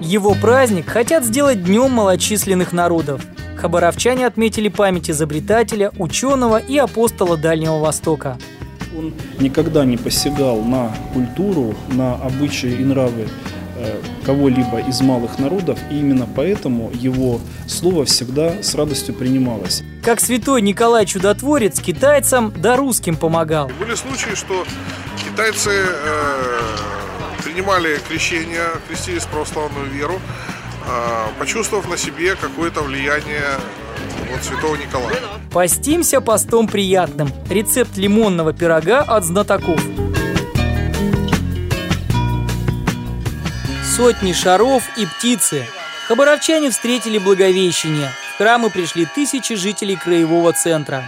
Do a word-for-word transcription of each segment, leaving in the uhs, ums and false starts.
Его праздник хотят сделать днем малочисленных народов. Хабаровчане отметили память изобретателя, ученого и апостола Дальнего Востока. Он никогда не посягал на культуру, на обычаи и нравы кого-либо из малых народов, и именно поэтому его слово всегда с радостью принималось. Как святой Николай Чудотворец китайцам да русским помогал. Были случаи, что китайцы э, принимали крещение, крестились в православную веру, э, почувствовав на себе какое-то влияние вот, святого Николая. Постимся постом приятным. Рецепт лимонного пирога от знатоков. Сотни шаров и птицы. Хабаровчане встретили Благовещение. В храмы пришли тысячи жителей краевого центра.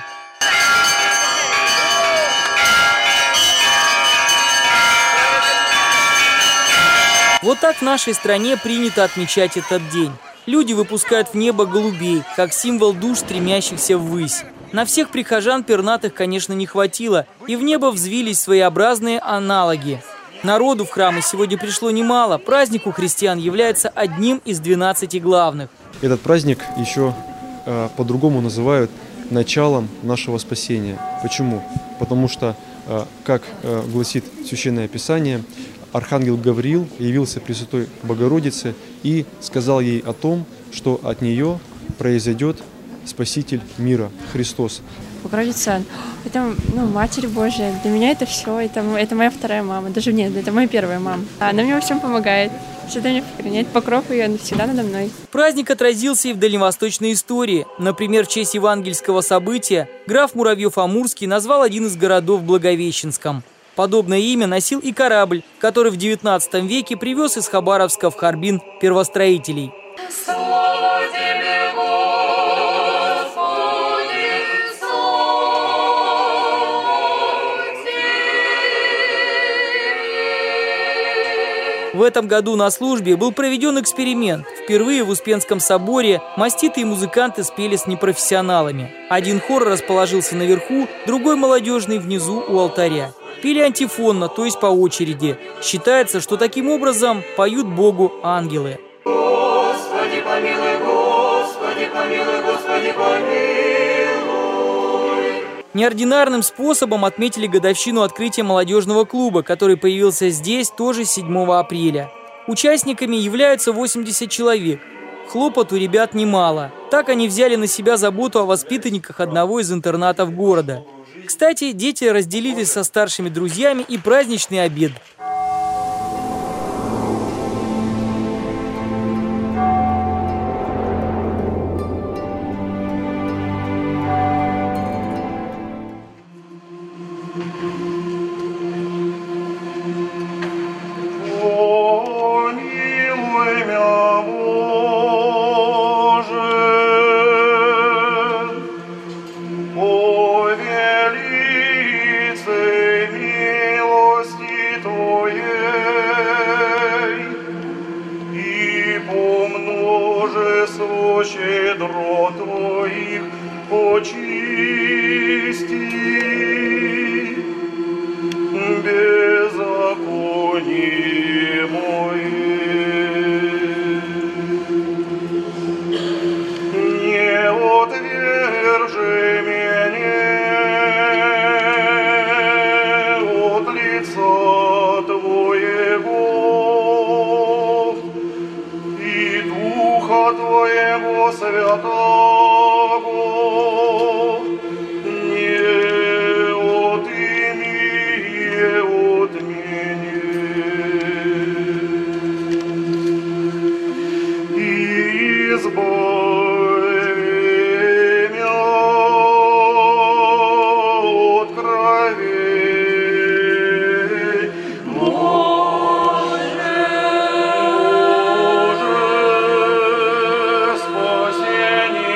Вот так в нашей стране принято отмечать этот день. Люди выпускают в небо голубей, как символ душ, стремящихся ввысь. На всех прихожан пернатых, конечно, не хватило, и в небо взвились своеобразные аналоги. Народу в храмы сегодня пришло немало. Праздник у христиан является одним из двенадцати главных. Этот праздник еще э, по-другому называют началом нашего спасения. Почему? Потому что, э, как э, гласит Священное Писание, архангел Гавриил явился Пресвятой Богородице и сказал ей о том, что от нее произойдет Спаситель мира, Христос. Богородица, это ну, Матерь Божия. Для меня это все. Это, это моя вторая мама. Даже нет, это моя первая мама. Она мне во всем помогает. Всегда мне принять покров ее, всегда надо мной. Праздник отразился и в дальневосточной истории. Например, в честь евангельского события граф Муравьев-Амурский назвал один из городов Благовещенском. Подобное имя носил и корабль, который в девятнадцатом веке привез из Хабаровска в Харбин первостроителей. В этом году на службе был проведен эксперимент. Впервые в Успенском соборе маститые музыканты спели с непрофессионалами. Один хор расположился наверху, другой молодежный внизу у алтаря. Пели антифонно, то есть по очереди. Считается, что таким образом поют Богу ангелы. Господи, помилуй, Господи, помилуй, Господи, помилуй. Неординарным способом отметили годовщину открытия молодежного клуба, который появился здесь тоже седьмого апреля. Участниками являются восемьдесят человек. Хлопот у ребят немало. Так они взяли на себя заботу о воспитанниках одного из интернатов города. Кстати, дети разделились со старшими друзьями и праздничный обед. Щедро твоих очисти, беззаконие мое. Не отвержи меня от лица Твоего, и Духа Твоего Святого не отыми от меня. Избави меня от кровей. Боже, спасение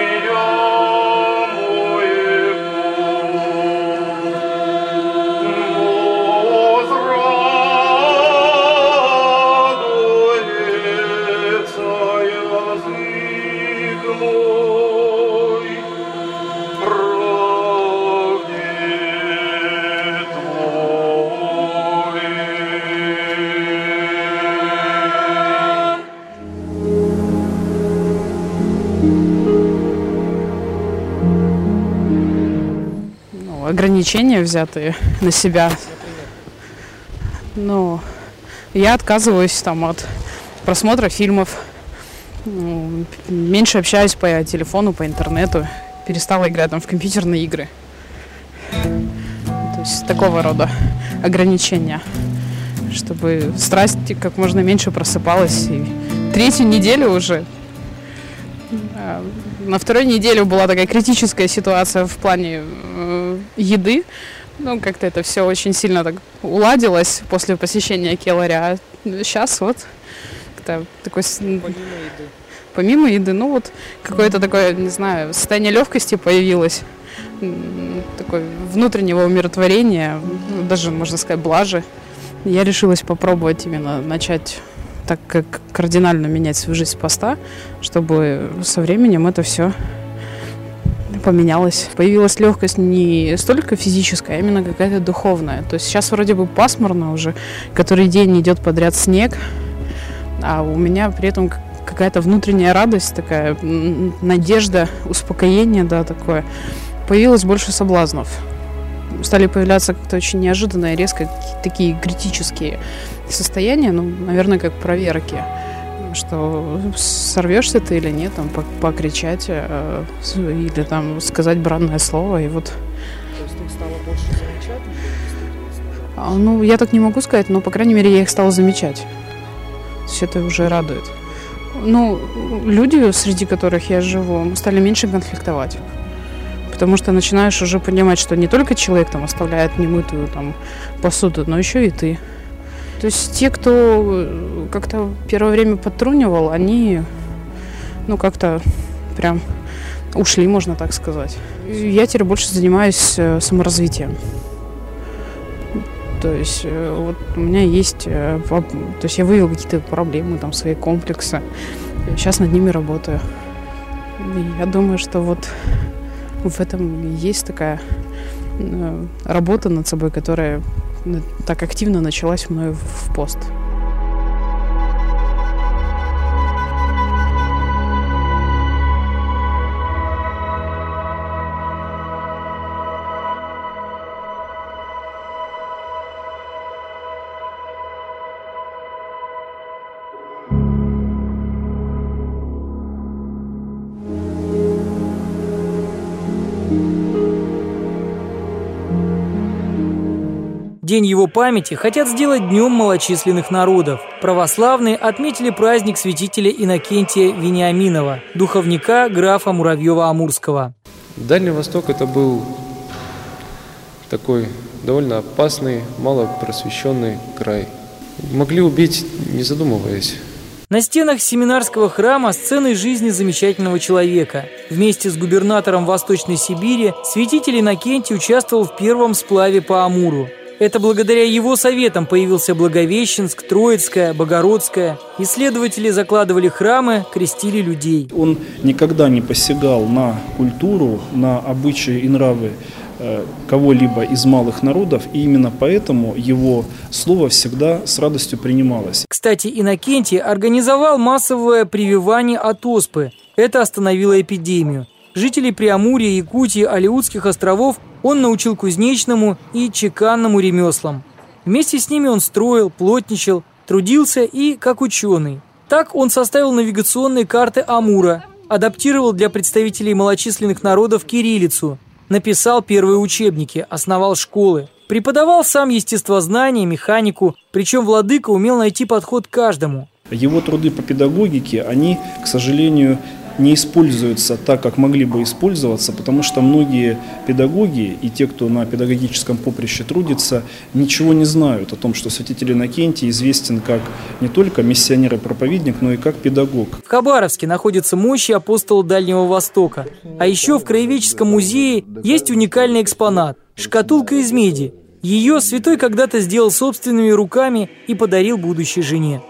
ограничения, взятые на себя. Ну, я отказываюсь там от просмотра фильмов, меньше общаюсь по телефону, по интернету, перестала играть там в компьютерные игры. То есть такого рода ограничения, чтобы страсть как можно меньше просыпалась. И третью неделю уже, на второй неделе была такая критическая ситуация в плане э, еды. Ну, как-то это все очень сильно так уладилось после посещения Келларя. А сейчас вот как-то такой... Помимо еды. Помимо еды, ну вот какое-то такое, не знаю, состояние легкости появилось. Такое внутреннего умиротворения, даже, можно сказать, блажи. Я решилась попробовать именно начать так как кардинально менять свою жизнь с поста, чтобы со временем это все поменялось. Появилась легкость не столько физическая, а именно какая-то духовная. То есть сейчас вроде бы пасмурно уже, который день идет подряд снег, а у меня при этом какая-то внутренняя радость, такая надежда, успокоение, да, такое. Появилось больше соблазнов. Стали появляться как-то очень неожиданно и резко такие критические состояния, ну, наверное, как проверки, что сорвешься ты или нет, там, покричать э, или там сказать бранное слово, и вот. То есть ты стала больше замечать? А, ну, я так не могу сказать, но, по крайней мере, я их стала замечать. То есть это уже радует. Ну, люди, среди которых я живу, стали меньше конфликтовать. Потому что начинаешь уже понимать, что не только человек там оставляет немытую там посуду, но еще и ты. То есть те, кто как-то первое время подтрунивал, они, ну, как-то прям ушли, можно так сказать. Я теперь больше занимаюсь саморазвитием. То есть вот у меня есть, то есть я выявила какие-то проблемы, там, свои комплексы. Сейчас над ними работаю. И я думаю, что вот в этом есть такая работа над собой, которая так активно началась мною в пост. День его памяти хотят сделать днем малочисленных народов. Православные отметили праздник святителя Иннокентия Вениаминова, духовника графа Муравьева-Амурского. Дальний Восток – это был такой довольно опасный, малопросвещенный край. Могли убить, не задумываясь. На стенах семинарского храма сцены жизни замечательного человека. Вместе с губернатором Восточной Сибири святитель Иннокентий участвовал в первом сплаве по Амуру. Это благодаря его советам появился Благовещенск, Троицкая, Богородская. Исследователи закладывали храмы, крестили людей. Он никогда не посягал на культуру, на обычаи и нравы э, кого-либо из малых народов, и именно поэтому его слово всегда с радостью принималось. Кстати, Иннокентий организовал массовое прививание от оспы. Это остановило эпидемию. Жителей Преамурья, Якутии, Алеутских островов он научил кузнечному и чеканному ремеслам. Вместе с ними он строил, плотничал, трудился и как ученый. Так он составил навигационные карты Амура, адаптировал для представителей малочисленных народов кириллицу, написал первые учебники, основал школы, преподавал сам естествознание, механику, причем владыка умел найти подход к каждому. Его труды по педагогике, они, к сожалению, не используются так, как могли бы использоваться, потому что многие педагоги и те, кто на педагогическом поприще трудится, ничего не знают о том, что святитель Иннокентий известен как не только миссионер и проповедник, но и как педагог. В Хабаровске находятся мощи апостола Дальнего Востока. А еще в Краеведческом музее есть уникальный экспонат – шкатулка из меди. Ее святой когда-то сделал собственными руками и подарил будущей жене.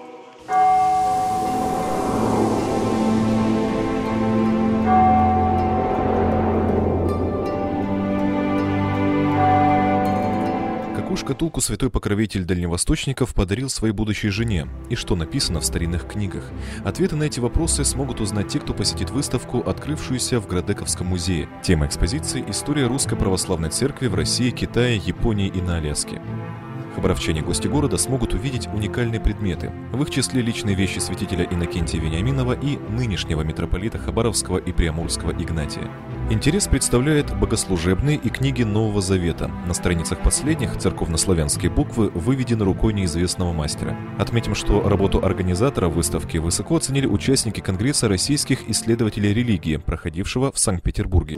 Какую шкатулку святой покровитель дальневосточников подарил своей будущей жене? И что написано в старинных книгах? Ответы на эти вопросы смогут узнать те, кто посетит выставку, открывшуюся в Градековском музее. Тема экспозиции – история Русской Православной Церкви в России, Китае, Японии и на Аляске. Хабаровчане, гости города, смогут увидеть уникальные предметы. В их числе личные вещи святителя Иннокентия Вениаминова и нынешнего митрополита Хабаровского и Преамурского Игнатия. Интерес представляет богослужебные и книги Нового Завета. На страницах последних церковнославянские буквы выведены рукой неизвестного мастера. Отметим, что работу организатора выставки высоко оценили участники Конгресса российских исследователей религии, проходившего в Санкт-Петербурге.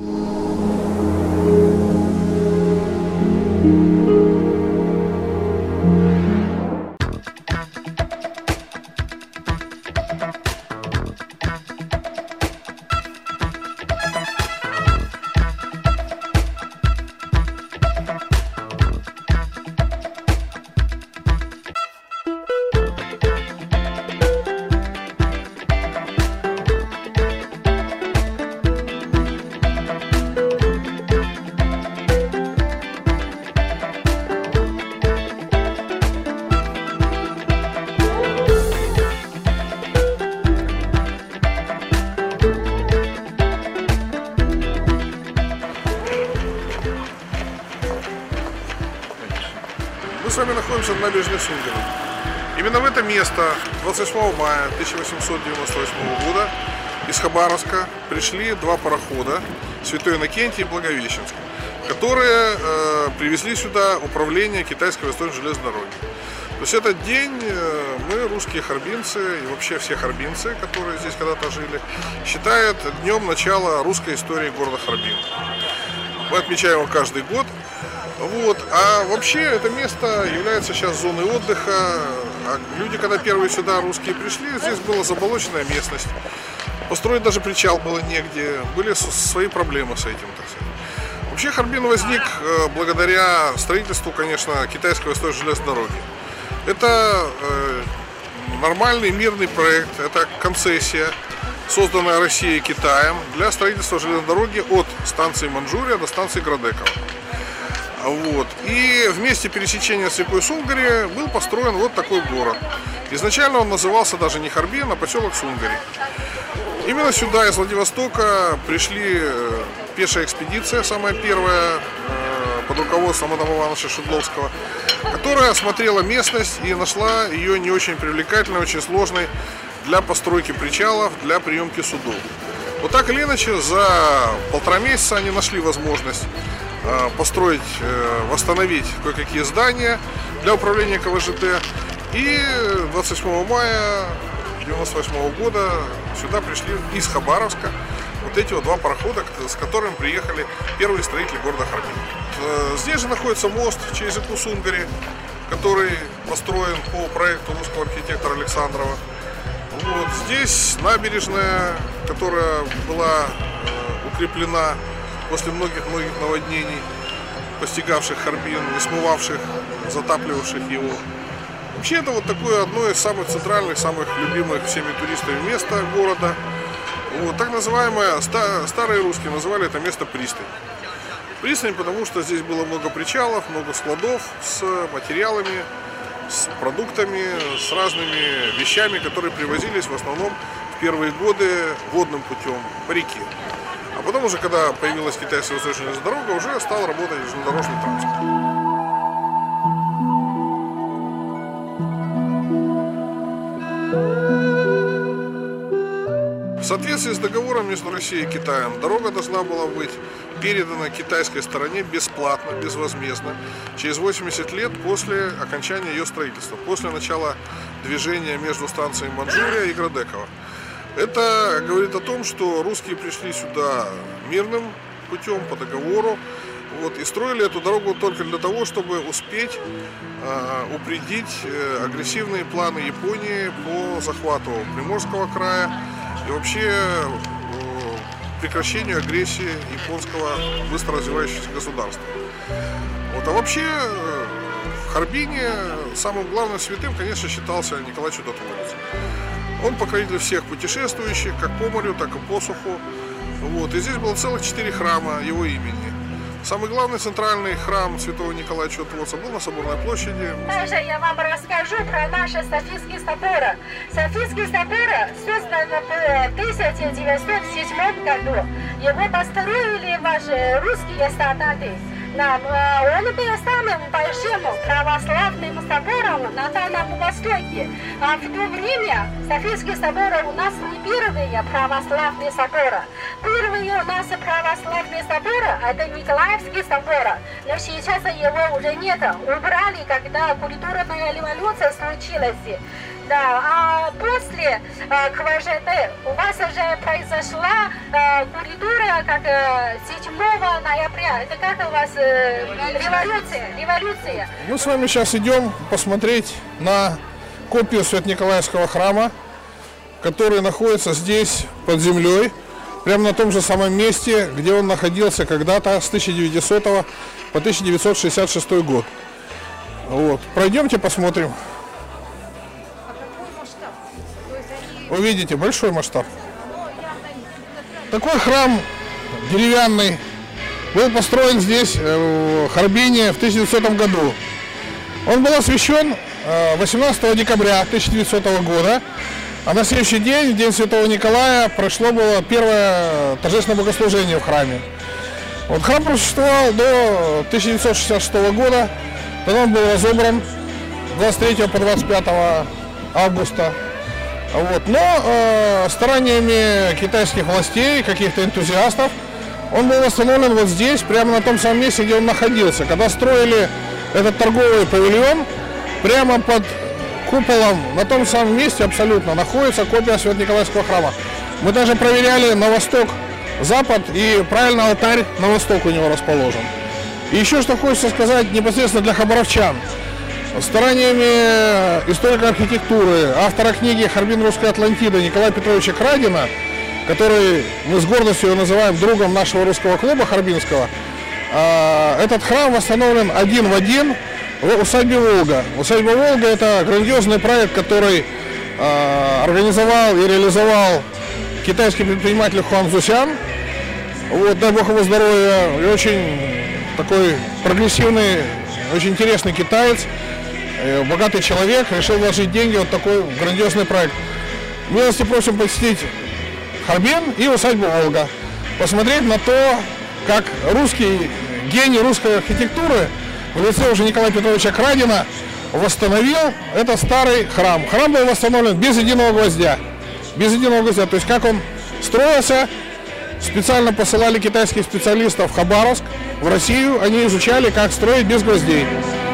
Мы с вами находимся на набережной Сунгара. Именно в это место двадцать восьмого мая тысяча восемьсот девяносто восьмого года из Хабаровска пришли два парохода Святой Иннокентий и Благовещенск, которые э, привезли сюда управление Китайской Восточной железной дороги. То есть этот день э, мы, русские харбинцы и вообще все харбинцы, которые здесь когда-то жили, считают днем начала русской истории города Харбин. Мы отмечаем его каждый год. Вот. А вообще это место является сейчас зоной отдыха. А люди, когда первые сюда русские пришли, здесь была заболоченная местность. Построить даже причал было негде. Были свои проблемы с этим, так сказать. Вообще Харбин возник благодаря строительству, конечно, Китайской Восточной железной дороги. Это э, нормальный мирный проект, это концессия, созданная Россией и Китаем для строительства железной дороги от станции Манчжурия до станции Градекова. Вот. И в месте пересечения с рекой Сунгари был построен вот такой город. Изначально он назывался даже не Харбин, а поселок Сунгари. Именно сюда, из Владивостока, пришли пешая экспедиция, самая первая, под руководством Адама Ивановича Шедловского, которая осмотрела местность и нашла ее не очень привлекательной, очень сложной для постройки причалов, для приемки судов. Вот так или иначе, за полтора месяца они нашли возможность построить, восстановить кое-какие здания для управления ка вэ жэ тэ. И двадцать восьмого мая девяносто восьмого года сюда пришли из Хабаровска вот эти вот два парохода, с которыми приехали первые строители города Харбин. Здесь же находится мост через реку Сунгари, который построен по проекту русского архитектора Александрова. Вот здесь набережная, которая была укреплена после многих-многих наводнений, постигавших Харбин, не смывавших, затапливавших его. Вообще это вот такое одно из самых центральных, самых любимых всеми туристами места города. Вот, так называемое, старые русские называли это место пристань. Пристань, потому что здесь было много причалов, много складов с материалами, с продуктами, с разными вещами, которые привозились в основном в первые годы водным путем по реке. А потом уже, когда появилась Китайская Восточная железная дорога, уже стал работать железнодорожный транспорт. В соответствии с договором между Россией и Китаем, дорога должна была быть передана китайской стороне бесплатно, безвозмездно, через восемьдесят лет после окончания ее строительства, после начала движения между станциями Манчжурия и Градекова. Это говорит о том, что русские пришли сюда мирным путем, по договору, вот, и строили эту дорогу только для того, чтобы успеть э, упредить э, агрессивные планы Японии по захвату Приморского края и вообще э, прекращению агрессии японского быстро развивающегося государства. Вот, а вообще э, в Харбине самым главным святым, конечно, считался Николай Чудотворец. Он покровитель всех путешествующих, как по морю, так и по суху. Вот. И здесь было целых четыре храма его имени. Самый главный центральный храм Святого Николая Чудотворца был на Соборной площади. Также я вам расскажу про наши Софийские соборы. Софийские соборы созданы в тысяча девятьсот седьмом году. Его построили ваши русские солдаты. Да, он был самым большим православным собором на Дальнем Востоке. А в то время Софийские соборы у нас не первые православные соборы. Первые у нас православные соборы – это Николаевские соборы. Но сейчас его уже нет. Убрали, когда культурная революция случилась. Да, а после э, КВЖД у вас уже произошла э, культура как э, седьмого ноября. Это как у вас э, революция, революция? Мы с вами сейчас идем посмотреть на копию Свято-Николаевского храма, который находится здесь под землей, прямо на том же самом месте, где он находился когда-то с тысяча девятисотого по тысяча девятьсот шестьдесят шестой год. Вот. Пройдемте, посмотрим. Вы видите, большой масштаб. Такой храм деревянный был построен здесь, в Харбине, в тысяча девятисотом году. Он был освящен восемнадцатого декабря тысяча девятисотого года, а на следующий день, в день Святого Николая, прошло было первое торжественное богослужение в храме. Вот храм просуществовал до тысяча девятьсот шестьдесят шестого года, тогда он был разобран двадцать третьего по двадцать пятое августа. Вот. Но э, стараниями китайских властей, каких-то энтузиастов, он был восстановлен вот здесь, прямо на том самом месте, где он находился. Когда строили этот торговый павильон, прямо под куполом, на том самом месте абсолютно, находится копия Свято-Николаевского храма. Мы даже проверяли на восток, запад, и правильно алтарь на восток у него расположен. И еще что хочется сказать непосредственно для хабаровчан. Стараниями историка архитектуры, автора книги «Харбин. Русская Атлантида» Николая Петровича Крадина, который мы с гордостью называем другом нашего русского клуба харбинского, этот храм восстановлен один в один в усадьбе Волга. Усадьба Волга – это грандиозный проект, который организовал и реализовал китайский предприниматель Хуан Цзусян. Вот, дай бог его здоровья, и очень такой прогрессивный, очень интересный китаец. Богатый человек решил вложить деньги в вот такой грандиозный проект. Милости просим посетить Харбин и усадьбу Волга. Посмотреть на то, как русский гений русской архитектуры в лице уже Николая Петровича Крадина восстановил этот старый храм. Храм был восстановлен без единого гвоздя. Без единого гвоздя. То есть как он строился, специально посылали китайских специалистов в Хабаровск, в Россию. Они изучали, как строить без гвоздей.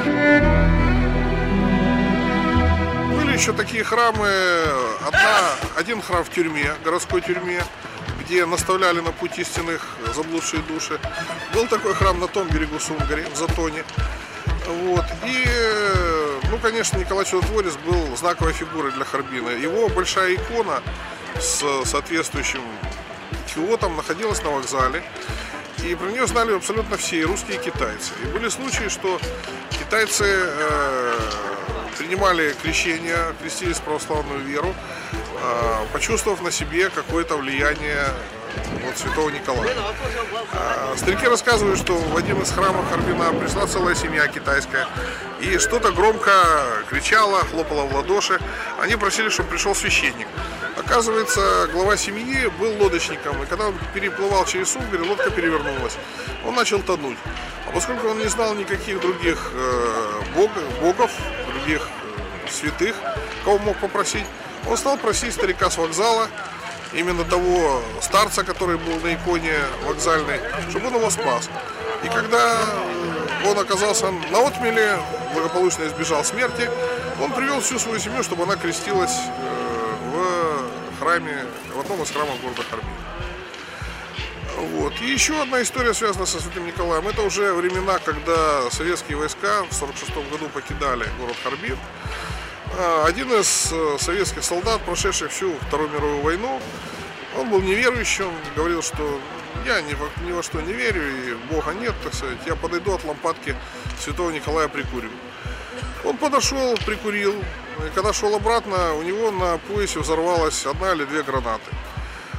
Еще такие храмы, одна, один храм в тюрьме, городской тюрьме, где наставляли на путь истинных заблудшие души. Был такой храм на том берегу Сунгари, в Затоне. Вот. И, ну, конечно, Николай Чудотворец был знаковой фигурой для Харбина. Его большая икона с соответствующим киотом находилась на вокзале. И про нее знали абсолютно все, и русские, и китайцы. И были случаи, что китайцы э, принимали крещение, крестились в православную веру, э, почувствовав на себе какое-то влияние вот, святого Николая. Э, старики рассказывают, что в один из храмов Харбина пришла целая семья китайская и что-то громко кричала, хлопала в ладоши. Они просили, чтобы пришел священник. Оказывается, глава семьи был лодочником, и когда он переплывал через Сунгарь, лодка перевернулась. Он начал тонуть. А поскольку он не знал никаких других э, бог, богов, других э, святых, кого мог попросить, он стал просить старика с вокзала, именно того старца, который был на иконе вокзальной, чтобы он его спас. И когда он оказался на отмеле, благополучно избежал смерти, он привел всю свою семью, чтобы она крестилась э, в храме, в одном из храмов города Харбин. Вот. И еще одна история, связана со Святым Николаем. Это уже времена, когда советские войска в сорок шестом году покидали город Харбин. Один из советских солдат, прошедших всю Вторую мировую войну, он был неверующим, говорил, что я ни во, ни во что не верю, и Бога нет, так сказать, я подойду от лампадки Святого Николая прикурю. Он подошел, прикурил, и когда шел обратно, у него на поясе взорвалась одна или две гранаты.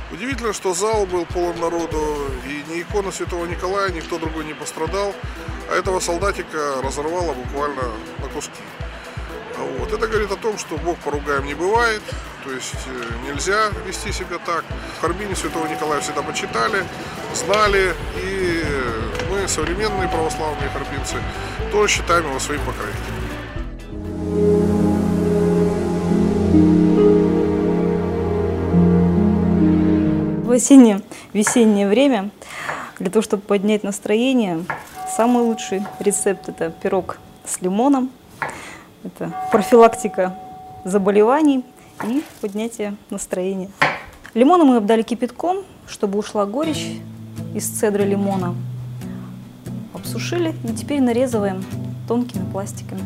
Удивительно, что зал был полон народу, и ни икона Святого Николая, никто другой не пострадал, а этого солдатика разорвало буквально на куски. Вот. Это говорит о том, что Бог поругаем не бывает, то есть нельзя вести себя так. В Харбине Святого Николая всегда почитали, знали, и мы, современные православные харбинцы, тоже считаем его своим покровителем. В осенне-весеннее время для того, чтобы поднять настроение, самый лучший рецепт – это пирог с лимоном. Это профилактика заболеваний и поднятие настроения. Лимоны мы обдали кипятком, чтобы ушла горечь из цедры лимона. Обсушили и теперь нарезываем тонкими пластиками.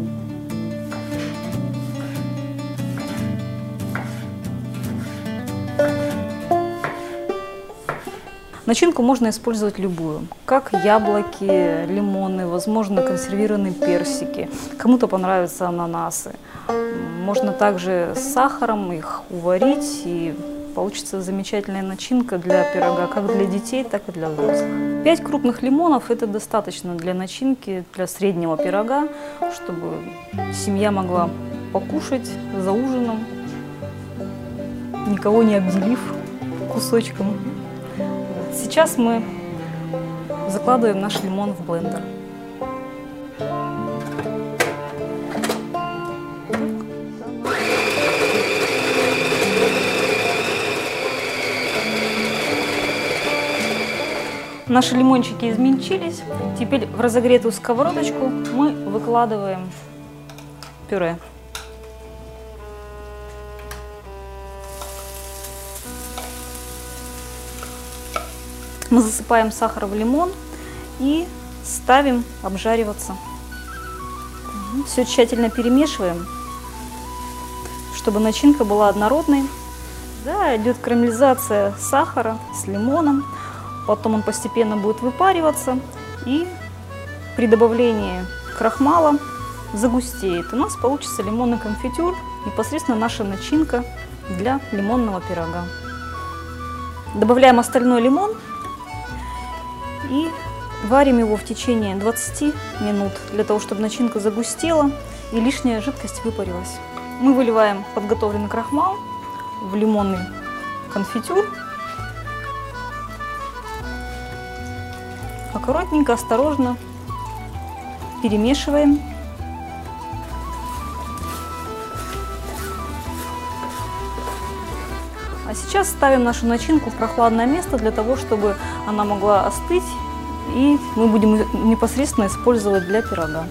Начинку можно использовать любую, как яблоки, лимоны, возможно, консервированные персики. Кому-то понравятся ананасы. Можно также с сахаром их уварить, и получится замечательная начинка для пирога, как для детей, так и для взрослых. Пять крупных лимонов – это достаточно для начинки, для среднего пирога, чтобы семья могла покушать за ужином, никого не обделив кусочком. Сейчас мы закладываем наш лимон в блендер. Наши лимончики измельчились. Теперь в разогретую сковородочку мы выкладываем пюре. Мы засыпаем сахар в лимон и ставим обжариваться. Все тщательно перемешиваем, чтобы начинка была однородной. Да, идет карамелизация сахара с лимоном, потом он постепенно будет выпариваться, и при добавлении крахмала загустеет. У нас получится лимонный конфитюр, непосредственно наша начинка для лимонного пирога. Добавляем остальной лимон и варим его в течение двадцати минут, для того, чтобы начинка загустела и лишняя жидкость выпарилась. Мы выливаем подготовленный крахмал в лимонный конфитюр. Аккуратненько, осторожно перемешиваем. А сейчас ставим нашу начинку в прохладное место, для того, чтобы она могла остыть, и мы будем непосредственно использовать для пирога.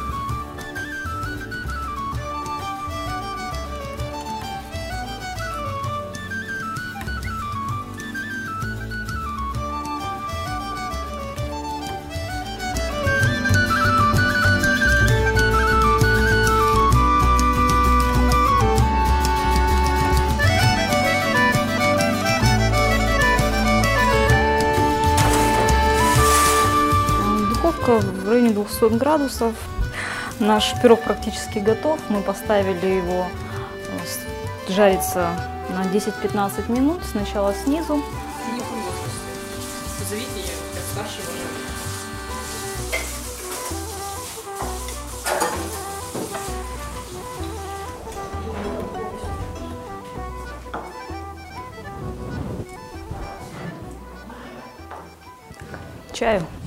В районе двухсот градусов. Наш пирог практически готов. Мы поставили его жариться на десять-пятнадцать минут. Сначала снизу. Чаю.